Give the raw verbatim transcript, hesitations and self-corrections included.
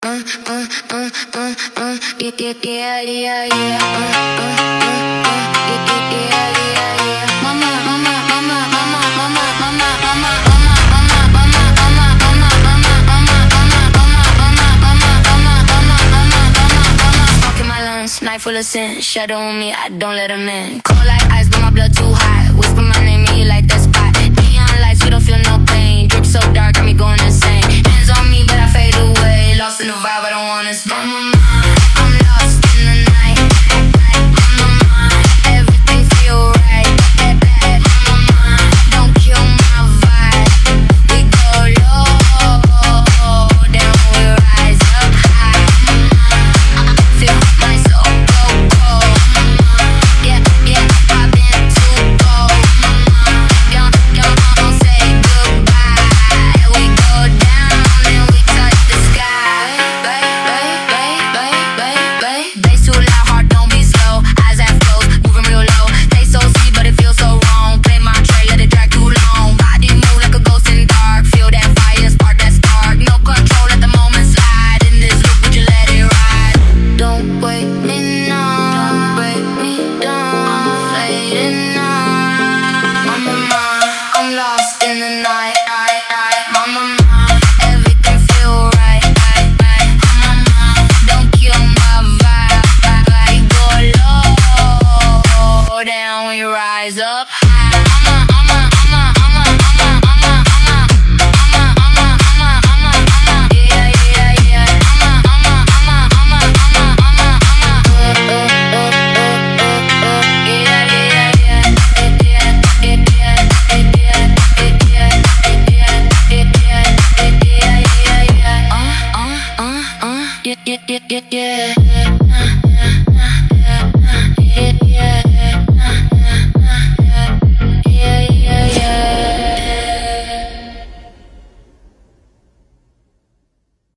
Uh, uh, uh, uh, uh, yeah, yeah, yeah, yeah, yeah. Uh, uh, uh, uh, yeah, yeah, yeah, yeah, yeah. Mama, mama, mama, mama, mama, mama, mama, mama, mama, mama, mama, mama, mama, mama, mama, mama, mama, mama, mama, mama. Smoke in my lungs, night full of sin. Shadow on me, I don't let them in. Cold like ice, but my blood too hot. Whisper my name, and you like that spot. Neon lights, we don't feel no pain. Drip so dark, got me going insane. Hands on me, but I fade away. Lost in the vibe, I don't wanna stay. I'm lost in the night. On my mind, everything feel right. On my mind, don't kill my vibe. We go low, then we rise up high. Feel my soul go cold. Yeah, yeah, I've been too cold. Don't, don't say goodbye. We go down and we touch the sky. Bass too loud, heart don't be slow. Eyes half closed, moving real low. Taste so sweet, but it feels so wrong. Play my tray, let it drag too long. Body move like a ghost in the dark. Feel that fire, spark that spark. No control, let the moment slide. In this loop, would you let it ride? Don't wait me now, don't break me down. I'm fading now. Mama, mama, I'm lost in the night. Mama, mama, everything feel right. Mama, mama, don't kill my vibe. We go low, down we rise up high. Mama, mama, mama, mama, mama, mama, mama, mama, mama, mama, mama, yeah, yeah, yeah. Mama, mama, mama, mama, mama, mama, mama, uh, uh, uh, uh, uh, uh, yeah, yeah, yeah, yeah, yeah, yeah, yeah, yeah, yeah, yeah, yeah, yeah, uh, uh, uh, uh, yeah, yeah, yeah, yeah, yeah.